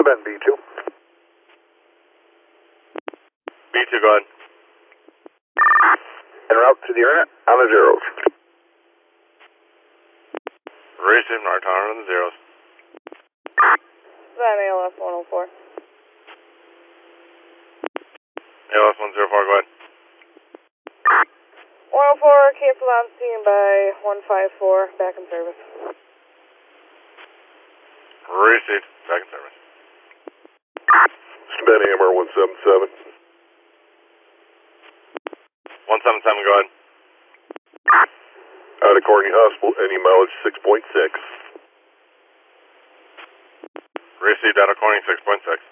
Bend B2. B2, go ahead. En route to the internet on the zeros. Received, North Tower on the zeros. That ALF 104. ALF 104, go ahead. 104, cancel on scene by 154, back in service. Received, back in service. Bend AMR 177. 177, go ahead. Out of Courtney Hospital, any mileage 6.6. Received out of Corning 6.6.